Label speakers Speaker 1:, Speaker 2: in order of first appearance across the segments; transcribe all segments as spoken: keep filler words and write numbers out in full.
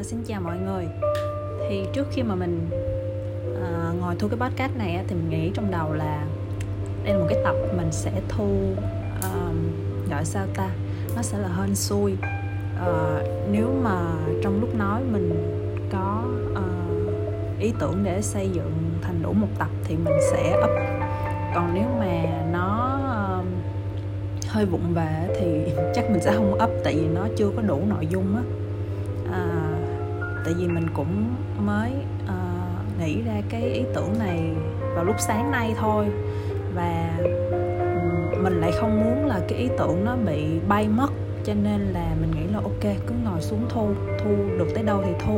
Speaker 1: xin chào mọi người. Thì trước khi mà mình uh, ngồi thu cái podcast này á, thì mình nghĩ trong đầu là đây là một cái tập mình sẽ thu uh, gọi sao ta, nó sẽ là hên xui. Uh, nếu mà trong lúc nói mình có uh, ý tưởng để xây dựng thành đủ một tập thì mình sẽ up. Còn nếu mà nó uh, hơi vụng về thì chắc mình sẽ không up, tại vì nó chưa có đủ nội dung á. À, tại vì mình cũng mới uh, nghĩ ra cái ý tưởng này vào lúc sáng nay thôi, và mình lại không muốn là cái ý tưởng nó bị bay mất, cho nên là mình nghĩ là ok, cứ ngồi xuống thu thu được tới đâu thì thu.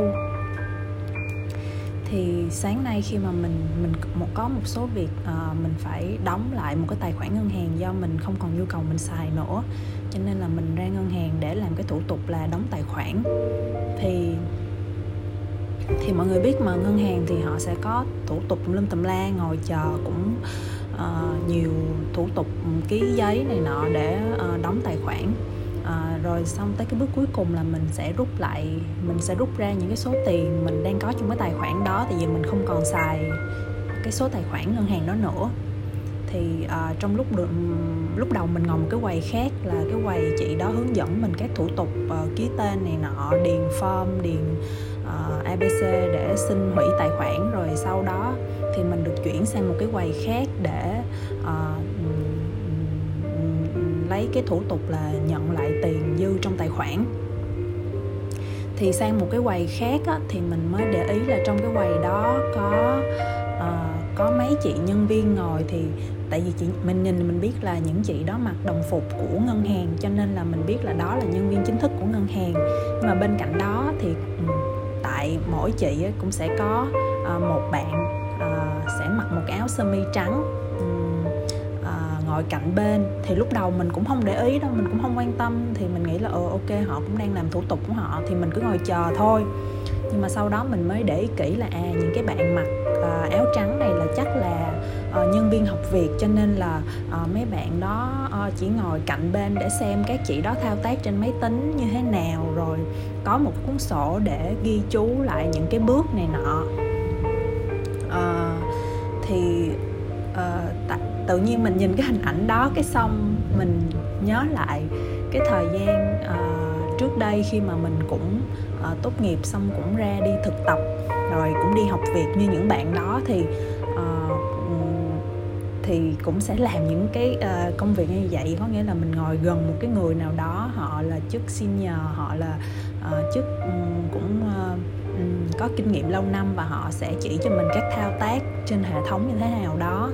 Speaker 1: Thì sáng nay khi mà mình mình một có một số việc uh, mình phải đóng lại một cái tài khoản ngân hàng do mình không còn nhu cầu mình xài nữa, cho nên là mình ra ngân hàng để làm cái thủ tục là đóng tài khoản. Thì thì mọi người biết mà, ngân hàng thì họ sẽ có thủ tục lâm tùm la, ngồi chờ cũng uh, nhiều thủ tục, ký giấy này nọ để uh, đóng tài khoản. À, rồi xong tới cái bước cuối cùng là mình sẽ rút lại, mình sẽ rút ra những cái số tiền mình đang có trong cái tài khoản đó, tại vì mình không còn xài cái số tài khoản ngân hàng đó nữa. Thì à, trong lúc được, lúc đầu mình ngồi một cái quầy khác, là cái quầy chị đó hướng dẫn mình các thủ tục uh, ký tên này nọ, điền form, điền uh, a bê xê để xin hủy tài khoản. Rồi sau đó thì mình được chuyển sang một cái quầy khác để uh, lấy cái thủ tục là nhận lại tiền dư trong tài khoản. Thì sang một cái quầy khác á, thì mình mới để ý là trong cái quầy đó có uh, có mấy chị nhân viên ngồi. Thì tại vì chị, mình nhìn mình biết là những chị đó mặc đồng phục của ngân hàng, cho nên là mình biết là đó là nhân viên chính thức của ngân hàng. Nhưng mà bên cạnh đó thì tại mỗi chị ấy cũng sẽ có uh, một bạn uh, sẽ mặc một cái áo sơ mi trắng ngồi cạnh bên. Thì lúc đầu mình cũng không để ý đâu, mình cũng không quan tâm, thì mình nghĩ là ờ ok, họ cũng đang làm thủ tục của họ thì mình cứ ngồi chờ thôi. Nhưng mà sau đó mình mới để ý kỹ là à, những cái bạn mặc uh, áo trắng này là chắc là uh, nhân viên học việc, cho nên là uh, mấy bạn đó uh, chỉ ngồi cạnh bên để xem các chị đó thao tác trên máy tính như thế nào, rồi có một cuốn sổ để ghi chú lại những cái bước này nọ. Uh, thì uh, tại tự nhiên mình nhìn cái hình ảnh đó, cái xong mình nhớ lại cái thời gian uh, trước đây khi mà mình cũng uh, tốt nghiệp xong cũng ra đi thực tập, rồi cũng đi học việc như những bạn đó. Thì uh, thì cũng sẽ làm những cái uh, công việc như vậy, có nghĩa là mình ngồi gần một cái người nào đó, họ là chức senior, họ là uh, chức um, cũng uh, um, có kinh nghiệm lâu năm, và họ sẽ chỉ cho mình các thao tác trên hệ thống như thế nào đó.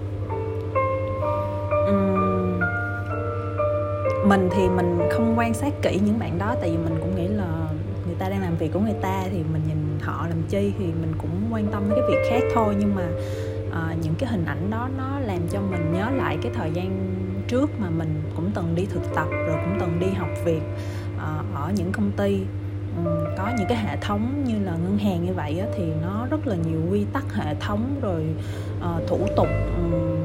Speaker 1: Uhm, mình thì mình không quan sát kỹ những bạn đó, tại vì mình cũng nghĩ là người ta đang làm việc của người ta, thì mình nhìn họ làm chi, thì mình cũng quan tâm đến cái việc khác thôi. Nhưng mà uh, những cái hình ảnh đó nó làm cho mình nhớ lại cái thời gian trước mà mình cũng từng đi thực tập, rồi cũng từng đi học việc uh, ở những công ty um, có những cái hệ thống như là ngân hàng như vậy á, thì nó rất là nhiều quy tắc hệ thống, rồi uh, thủ tục um,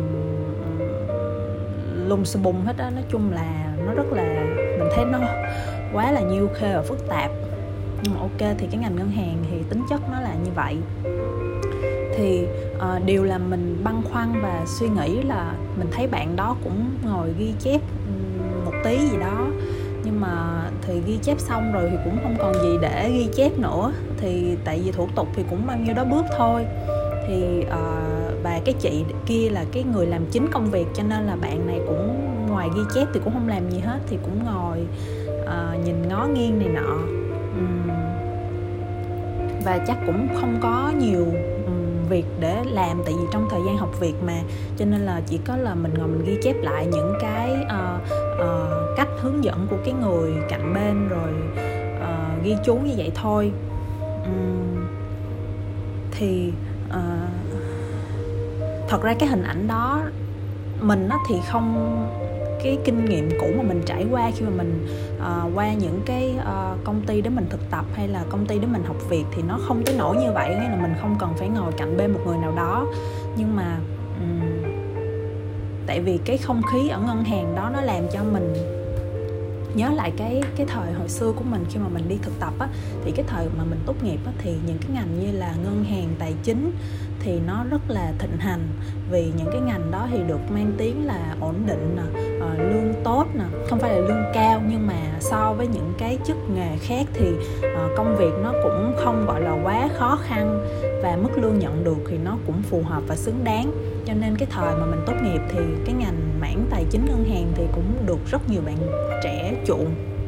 Speaker 1: lùng xùm bùng hết á. Nói chung là nó rất là, mình thấy nó quá là nhiều khê và phức tạp. Nhưng mà ok, thì cái ngành ngân hàng thì tính chất nó là như vậy. Thì uh, điều làm mình băn khoăn và suy nghĩ là mình thấy bạn đó cũng ngồi ghi chép một tí gì đó, nhưng mà thì ghi chép xong rồi thì cũng không còn gì để ghi chép nữa. Thì tại vì thủ tục thì cũng bao nhiêu đó bước thôi. Thì uh, và cái chị kia là cái người làm chính công việc, cho nên là bạn này cũng ngoài ghi chép thì cũng không làm gì hết, thì cũng ngồi uh, nhìn ngó nghiêng này nọ. uhm. Và chắc cũng không có nhiều um, việc để làm, tại vì trong thời gian học việc mà, cho nên là chỉ có là mình ngồi mình ghi chép lại những cái uh, uh, cách hướng dẫn của cái người cạnh bên, rồi uh, ghi chú như vậy thôi. uhm. Thì uh, thật ra cái hình ảnh đó mình á, thì không, cái kinh nghiệm cũ mà mình trải qua khi mà mình uh, qua những cái uh, công ty để mình thực tập hay là công ty để mình học việc thì nó không tới nỗi như vậy, nghĩa là mình không cần phải ngồi cạnh bên một người nào đó. Nhưng mà um, tại vì cái không khí ở ngân hàng đó nó làm cho mình nhớ lại cái cái thời hồi xưa của mình khi mà mình đi thực tập á, thì cái thời mà mình tốt nghiệp á, thì những cái ngành như là ngân hàng, tài chính thì nó rất là thịnh hành, vì những cái ngành đó thì được mang tiếng là ổn định nè, uh, lương tốt nè, không phải là lương cao, nhưng mà so với những cái chức nghề khác thì uh, công việc nó cũng không gọi là quá khó khăn, và mức lương nhận được thì nó cũng phù hợp và xứng đáng. Cho nên cái thời mà mình tốt nghiệp thì cái ngành mảng tài chính ngân hàng thì cũng được rất nhiều bạn trẻ chuộng.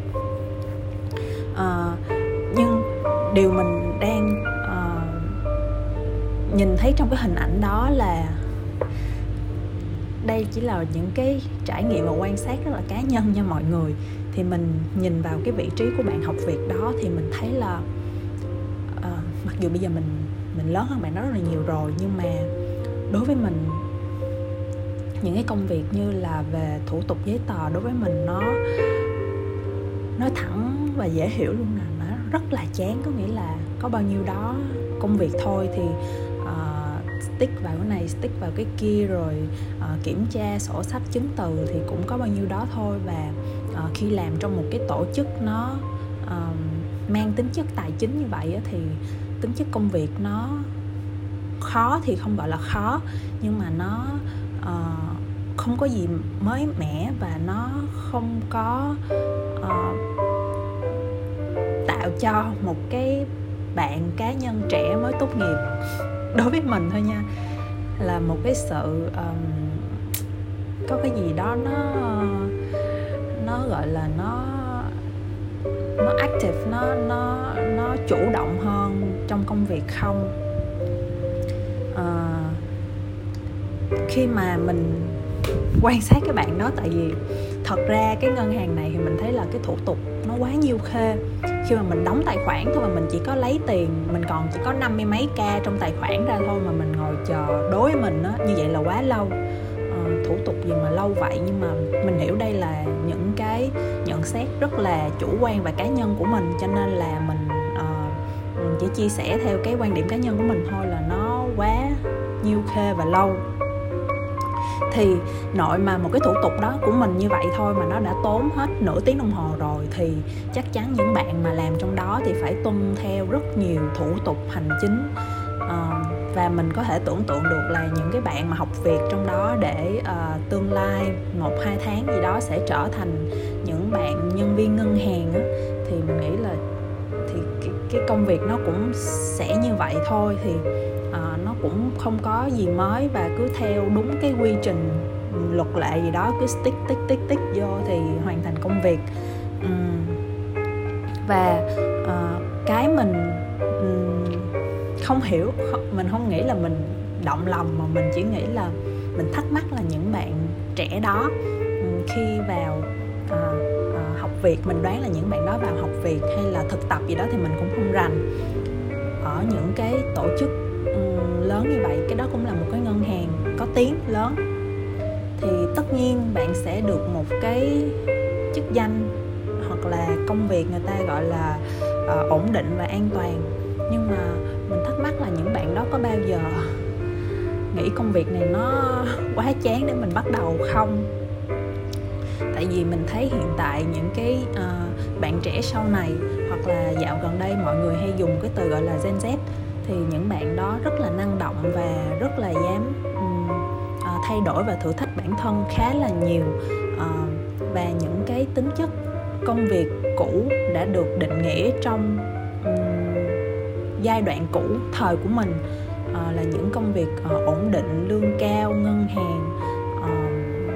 Speaker 1: uh, nhưng điều mình đang nhìn thấy trong cái hình ảnh đó là đây chỉ là những cái trải nghiệm và quan sát rất là cá nhân nha mọi người. Thì mình nhìn vào cái vị trí của bạn học việc đó thì mình thấy là uh, mặc dù bây giờ mình mình lớn hơn bạn đó rất là nhiều rồi, nhưng mà đối với mình những cái công việc như là về thủ tục giấy tờ đối với mình nó nói thẳng và dễ hiểu luôn là nó rất là chán. Có nghĩa là có bao nhiêu đó công việc thôi thì uh, stick vào cái này, stick vào cái kia, rồi uh, kiểm tra sổ sách chứng từ thì cũng có bao nhiêu đó thôi. Và uh, khi làm trong một cái tổ chức nó uh, mang tính chất tài chính như vậy á, thì tính chất công việc nó khó thì không gọi là khó, nhưng mà nó uh, không có gì mới mẻ, và nó không có uh, tạo cho một cái bạn cá nhân trẻ mới tốt nghiệp, đối với mình thôi nha, là một cái sự um, có cái gì đó nó nó gọi là nó nó active, nó nó nó chủ động hơn trong công việc không. Uh, khi mà mình quan sát cái bạn đó, tại vì thật ra cái ngân hàng này thì mình thấy là cái thủ tục nó quá nhiêu khê. Khi mà mình đóng tài khoản thôi mà mình chỉ có lấy tiền, mình còn chỉ có năm mươi mấy k trong tài khoản ra thôi, mà mình ngồi chờ, đối với mình á, như vậy là quá lâu. uh, Thủ tục gì mà lâu vậy. Nhưng mà mình hiểu đây là những cái nhận xét rất là chủ quan và cá nhân của mình, cho nên là mình uh, chỉ chia sẻ theo cái quan điểm cá nhân của mình thôi, là nó quá nhiêu khê và lâu. Thì nội mà một cái thủ tục đó của mình như vậy thôi mà nó đã tốn hết nửa tiếng đồng hồ rồi, thì chắc chắn những bạn mà làm trong đó thì phải tuân theo rất nhiều thủ tục hành chính. uh, Và mình có thể tưởng tượng được là những cái bạn mà học việc trong đó để uh, tương lai một hai tháng gì đó sẽ trở thành những bạn nhân viên ngân hàng á, thì mình nghĩ là thì cái, cái công việc nó cũng sẽ như vậy thôi. Thì uh, nó cũng không có gì mới, và cứ theo đúng cái quy trình luật lệ gì đó, cứ stick tick tick tick vô thì hoàn thành công việc. um, Và uh, cái mình um, không hiểu, mình không nghĩ là mình động lòng, mà mình chỉ nghĩ là mình thắc mắc là những bạn trẻ đó um, khi vào uh, uh, học việc, mình đoán là những bạn đó vào học việc hay là thực tập gì đó thì mình cũng không rành, ở những cái tổ chức um, lớn như vậy. Cái đó cũng là một cái ngân hàng có tiếng lớn, thì tất nhiên bạn sẽ được một cái chức danh hoặc là công việc người ta gọi là uh, ổn định và an toàn. Nhưng mà mình thắc mắc là những bạn đó có bao giờ nghĩ công việc này nó quá chán để mình bắt đầu không? Tại vì mình thấy hiện tại những cái uh, bạn trẻ sau này, hoặc là dạo gần đây mọi người hay dùng cái từ gọi là Gen Z, thì những bạn đó rất là năng động và rất là dám um, uh, thay đổi và thử thách bản thân khá là nhiều. uh, Và những cái tính chất công việc cũ đã được định nghĩa trong um, giai đoạn cũ thời của mình, uh, là những công việc uh, ổn định, lương cao, ngân hàng, uh,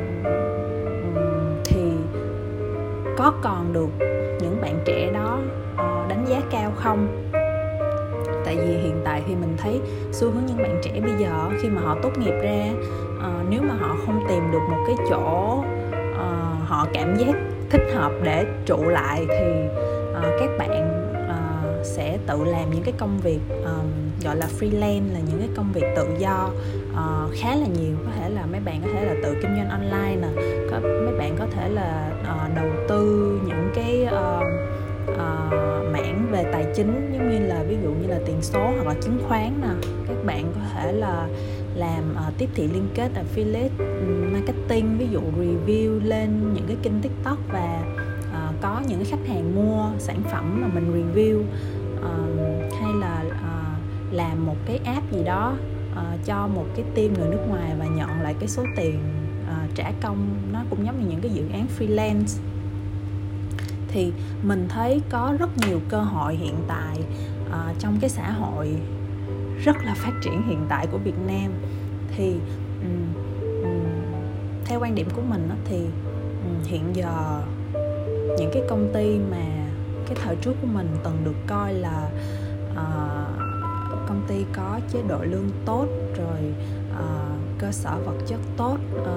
Speaker 1: thì có còn được những bạn trẻ đó uh, đánh giá cao không? Tại vì hiện tại thì mình thấy xu hướng những bạn trẻ bây giờ khi mà họ tốt nghiệp ra, uh, nếu mà họ không tìm được một cái chỗ uh, họ cảm giác thích hợp để trụ lại, thì uh, các bạn uh, sẽ tự làm những cái công việc um, gọi là freelance, là những cái công việc tự do uh, khá là nhiều. Có thể là mấy bạn có thể là tự kinh doanh online nè, có mấy bạn có thể là uh, đầu tư những cái uh, uh, mảng về tài chính, giống như là ví dụ như là tiền số hoặc là chứng khoán nè. Các bạn có thể là làm uh, tiếp thị liên kết, affiliate marketing, ví dụ review lên những cái kênh TikTok và uh, có những khách hàng mua sản phẩm mà mình review, uh, hay là uh, làm một cái app gì đó uh, cho một cái team người nước ngoài và nhận lại cái số tiền uh, trả công. Nó cũng giống như những cái dự án freelance. Thì mình thấy có rất nhiều cơ hội hiện tại uh, trong cái xã hội rất là phát triển hiện tại của Việt Nam. Thì um, um, theo quan điểm của mình đó, thì um, hiện giờ những cái công ty mà cái thời trước của mình từng được coi là uh, công ty có chế độ lương tốt, rồi uh, cơ sở vật chất tốt, uh,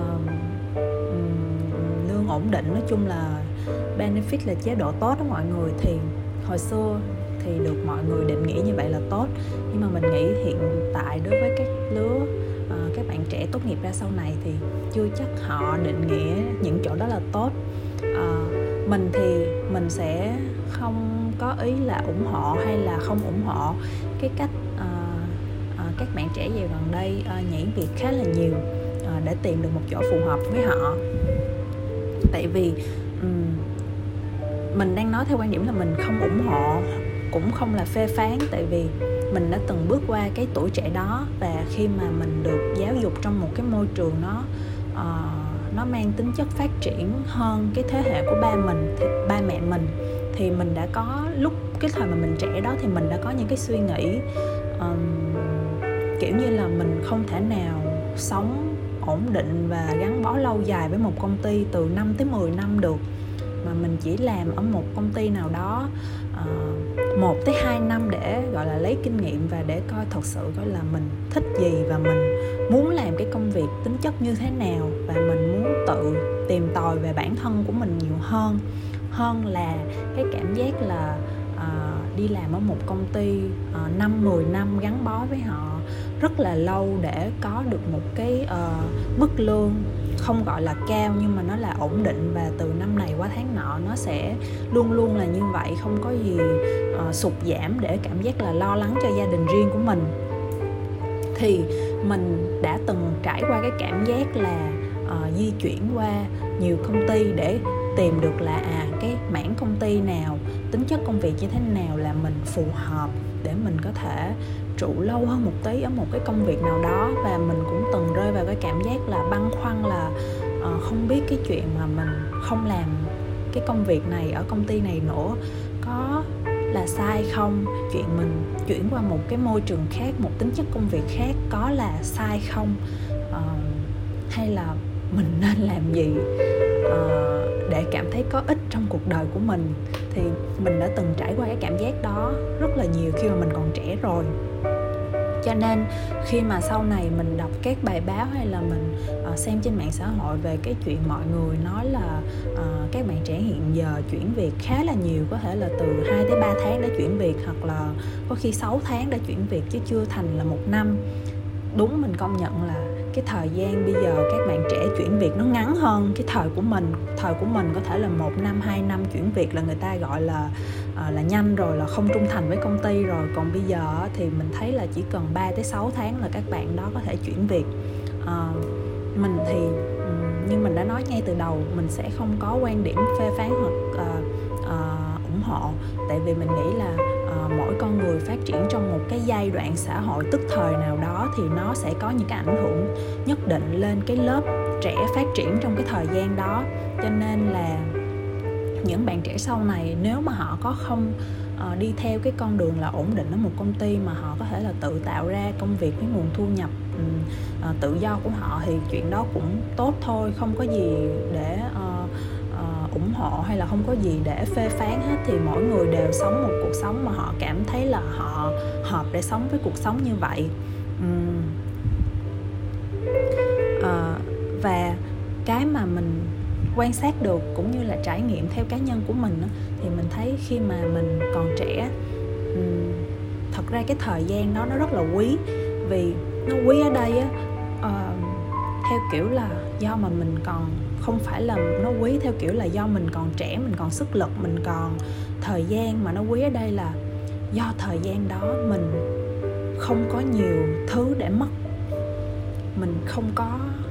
Speaker 1: um, lương ổn định, nói chung là benefit là chế độ tốt đó mọi người. Thì hồi xưa thì được mọi người định nghĩa như vậy là tốt, nhưng mà mình nghĩ hiện tại đối với các lứa uh, các bạn trẻ tốt nghiệp ra sau này thì chưa chắc họ định nghĩa những chỗ đó là tốt. Uh, mình thì mình sẽ không có ý là ủng hộ hay là không ủng hộ cái cách uh, uh, các bạn trẻ về gần đây uh, nhảy việc khá là nhiều uh, để tìm được một chỗ phù hợp với họ. Tại vì um, mình đang nói theo quan điểm là mình không ủng hộ, cũng không là phê phán, tại vì mình đã từng bước qua cái tuổi trẻ đó. Và khi mà mình được giáo dục trong một cái môi trường nó uh, nó mang tính chất phát triển hơn cái thế hệ của ba mình, thì, ba mẹ mình, thì mình đã có lúc cái thời mà mình trẻ đó thì mình đã có những cái suy nghĩ um, kiểu như là mình không thể nào sống ổn định và gắn bó lâu dài với một công ty từ năm tới mười năm được, mà mình chỉ làm ở một công ty nào đó uh, một tới hai năm để gọi là lấy kinh nghiệm và để coi thật sự coi là mình thích gì và mình muốn làm cái công việc tính chất như thế nào, và mình muốn tự tìm tòi về bản thân của mình nhiều hơn hơn là cái cảm giác là uh, đi làm ở một công ty uh, năm mười năm gắn bó với họ rất là lâu để có được một cái uh, mức lương không gọi là cao nhưng mà nó là ổn định, và từ năm này qua tháng nọ nó sẽ luôn luôn là như vậy, không có gì uh, sụt giảm để cảm giác là lo lắng cho gia đình riêng của mình. Thì mình đã từng trải qua cái cảm giác là uh, di chuyển qua nhiều công ty để tìm được là à, cái mảng công ty nào, tính chất công việc như thế nào là mình phù hợp để mình có thể trụ lâu hơn một tí ở một cái công việc nào đó. Và mình cũng từng rơi vào cái cảm giác là băn khoăn là uh, không biết cái chuyện mà mình không làm cái công việc này ở công ty này nữa có là sai không, chuyện mình chuyển qua một cái môi trường khác, một tính chất công việc khác có là sai không, uh, hay là mình nên làm gì uh, để cảm thấy có ích trong cuộc đời của mình. Thì mình đã từng trải qua cái cảm giác đó rất là nhiều khi mà mình còn trẻ rồi. Cho nên khi mà sau này mình đọc các bài báo hay là mình uh, xem trên mạng xã hội về cái chuyện mọi người nói là uh, các bạn trẻ hiện giờ chuyển việc khá là nhiều, có thể là từ hai tới ba tháng để chuyển việc, hoặc là có khi sáu tháng để chuyển việc chứ chưa thành là một năm. Đúng, mình công nhận là cái thời gian bây giờ các bạn trẻ chuyển việc nó ngắn hơn cái thời của mình. Thời của mình có thể là một năm, hai năm chuyển việc là người ta gọi là uh, là nhanh rồi, là không trung thành với công ty rồi. Còn bây giờ thì mình thấy là chỉ cần ba tới sáu tháng là các bạn đó có thể chuyển việc. uh, Mình thì um, như mình đã nói ngay từ đầu, mình sẽ không có quan điểm phê phán hoặc uh, uh, ủng hộ. Tại vì mình nghĩ là uh, mỗi con người phát triển trong một cái giai đoạn xã hội tức thời nào đó thì nó sẽ có những cái ảnh hưởng nhất định lên cái lớp trẻ phát triển trong cái thời gian đó. Cho nên là những bạn trẻ sau này nếu mà họ có không uh, đi theo cái con đường là ổn định ở một công ty, mà họ có thể là tự tạo ra công việc với nguồn thu nhập um, uh, tự do của họ, thì chuyện đó cũng tốt thôi, không có gì để uh, uh, ủng hộ hay là không có gì để phê phán hết. Thì mỗi người đều sống một cuộc sống mà họ cảm thấy là họ hợp để sống với cuộc sống như vậy. um, uh, Và cái mà mình quan sát được cũng như là trải nghiệm theo cá nhân của mình thì mình thấy khi mà mình còn trẻ, thật ra cái thời gian đó nó rất là quý. Vì nó quý ở đây á, uh, theo kiểu là do mà mình còn không phải là nó quý theo kiểu là do mình còn trẻ, mình còn sức lực, mình còn thời gian, mà nó quý ở đây là do thời gian đó mình không có nhiều thứ để mất, mình không có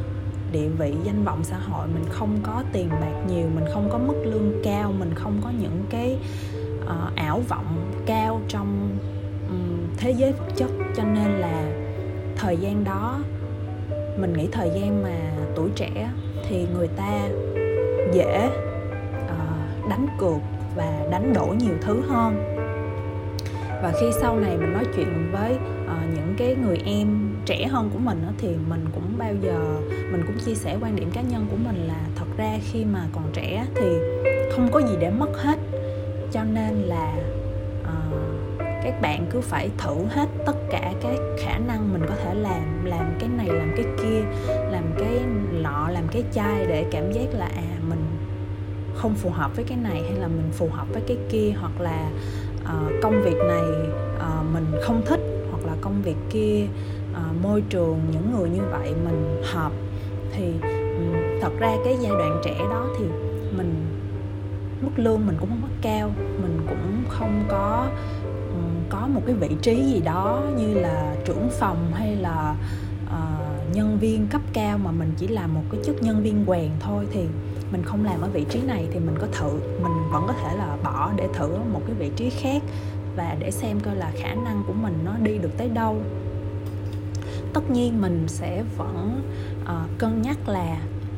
Speaker 1: địa vị, danh vọng xã hội, mình không có tiền bạc nhiều, mình không có mức lương cao, mình không có những cái uh, ảo vọng cao trong um, thế giới vật chất. Cho nên là thời gian đó, mình nghĩ thời gian mà tuổi trẻ thì người ta dễ uh, đánh cược và đánh đổi nhiều thứ hơn. Và khi sau này mình nói chuyện với uh, những cái người em trẻ hơn của mình đó, thì mình cũng bao giờ mình cũng chia sẻ quan điểm cá nhân của mình là thật ra khi mà còn trẻ thì không có gì để mất hết, cho nên là uh, các bạn cứ phải thử hết tất cả các khả năng mình có thể làm, làm cái này làm cái kia, làm cái nọ làm cái chai, để cảm giác là à mình không phù hợp với cái này hay là mình phù hợp với cái kia, hoặc là uh, công việc này uh, mình không thích, hoặc là công việc kia uh, môi trường những người như vậy mình hợp. Thì um, thật ra cái giai đoạn trẻ đó thì mình mức lương mình cũng không có cao, mình cũng không có um, có một cái vị trí gì đó như là trưởng phòng hay là uh, nhân viên cấp cao, mà mình chỉ làm một cái chức nhân viên quèn thôi. Thì mình không làm ở vị trí này thì mình có thử, mình vẫn có thể là bỏ để thử một cái vị trí khác và để xem coi là khả năng của mình nó đi được tới đâu. Tất nhiên mình sẽ vẫn uh, cân nhắc là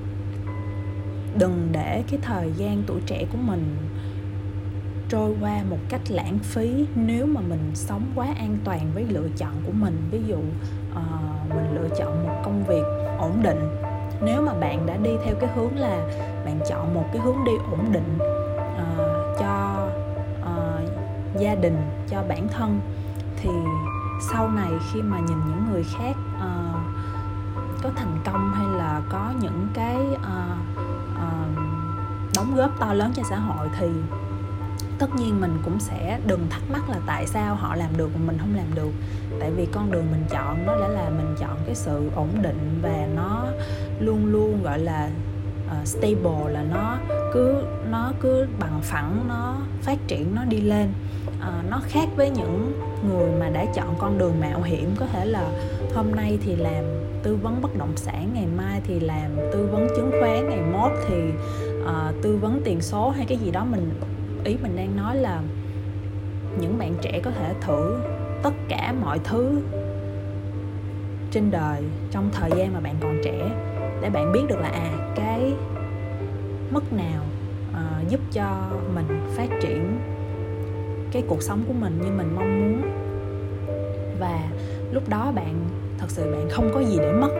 Speaker 1: đừng để cái thời gian tuổi trẻ của mình trôi qua một cách lãng phí nếu mà mình sống quá an toàn với lựa chọn của mình. Ví dụ uh, mình lựa chọn một công việc ổn định. Nếu mà bạn đã đi theo cái hướng là bạn chọn một cái hướng đi ổn định uh, cho uh, gia đình, cho bản thân, thì sau này khi mà nhìn những người khác uh, có thành công hay là có những cái uh, uh, đóng góp to lớn cho xã hội, thì tất nhiên mình cũng sẽ đừng thắc mắc là tại sao họ làm được mà mình không làm được. Tại vì con đường mình chọn nó đã là mình chọn cái sự ổn định, và nó luôn luôn gọi là uh, stable, là nó cứ nó cứ bằng phẳng, nó phát triển, nó đi lên. Uh, nó khác với những người mà đã chọn con đường mạo hiểm, có thể là hôm nay thì làm tư vấn bất động sản, ngày mai thì làm tư vấn chứng khoán, ngày mốt thì uh, tư vấn tiền số hay cái gì đó. Mình ý mình đang nói là những bạn trẻ có thể thử tất cả mọi thứ trên đời trong thời gian mà bạn còn trẻ, để bạn biết được là à cái mức nào uh, giúp cho mình phát triển cái cuộc sống của mình như mình mong muốn. Và lúc đó bạn thật sự bạn không có gì để mất.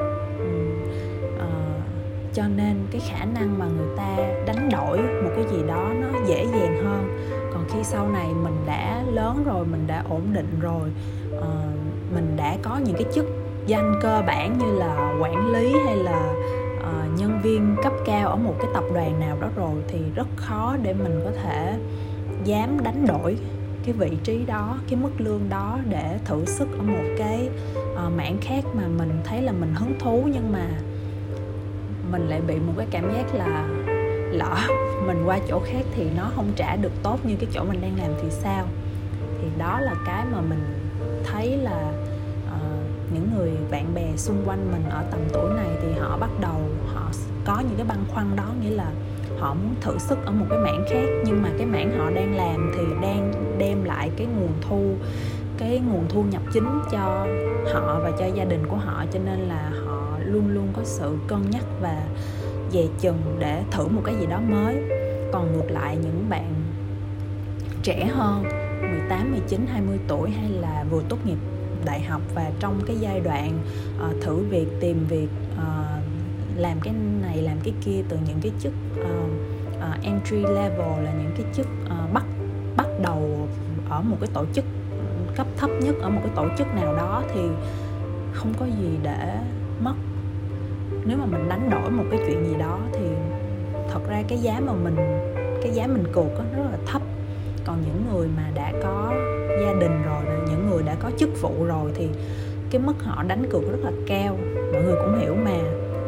Speaker 1: uh, cho nên cái khả năng mà người ta đánh đổi một cái gì đó nó dễ dàng hơn. Còn khi sau này mình đã lớn rồi, mình đã ổn định rồi, uh, mình đã có những cái chức danh cơ bản như là quản lý hay là uh, nhân viên cấp cao ở một cái tập đoàn nào đó rồi, thì rất khó để mình có thể dám đánh đổi cái vị trí đó, cái mức lương đó để thử sức ở một cái uh, mảng khác mà mình thấy là mình hứng thú, nhưng mà mình lại bị một cái cảm giác là lỡ mình qua chỗ khác thì nó không trả được tốt như cái chỗ mình đang làm thì sao. Thì đó là cái mà mình thấy là uh, những người bạn bè xung quanh mình ở tầm tuổi này thì họ bắt đầu họ có những cái băn khoăn đó, nghĩa là họ muốn thử sức ở một cái mảng khác, nhưng mà cái mảng họ đang làm thì đang đem lại cái nguồn thu cái nguồn thu nhập chính cho họ và cho gia đình của họ, cho nên là họ luôn luôn có sự cân nhắc và dè chừng để thử một cái gì đó mới. Còn ngược lại những bạn trẻ hơn mười tám, mười chín, hai mươi tuổi hay là vừa tốt nghiệp đại học và trong cái giai đoạn uh, thử việc, tìm việc, uh, làm cái này làm cái kia, từ những cái chức uh, uh, entry level là những cái chức uh, bắt bắt đầu ở một cái tổ chức cấp thấp nhất, ở một cái tổ chức nào đó, thì không có gì để mất. Nếu mà mình đánh đổi một cái chuyện gì đó thì thật ra cái giá mà mình cái giá mình cược đó, nó rất là thấp. Còn những người mà đã có gia đình rồi, những người đã có chức vụ rồi thì cái mức họ đánh cược rất là cao, mọi người cũng hiểu mà.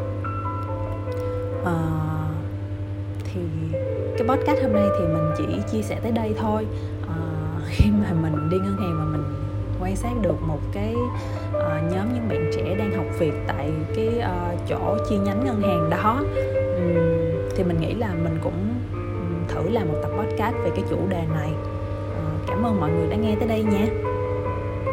Speaker 1: À, thì cái podcast hôm nay thì mình chỉ chia sẻ tới đây thôi. À, khi mà mình đi ngân hàng mà mình quan sát được một cái uh, nhóm những bạn trẻ đang học việc tại cái uh, chỗ chi nhánh ngân hàng đó, um, thì mình nghĩ là mình cũng um, thử làm một tập podcast về cái chủ đề này. uh, Cảm ơn mọi người đã nghe tới đây nha.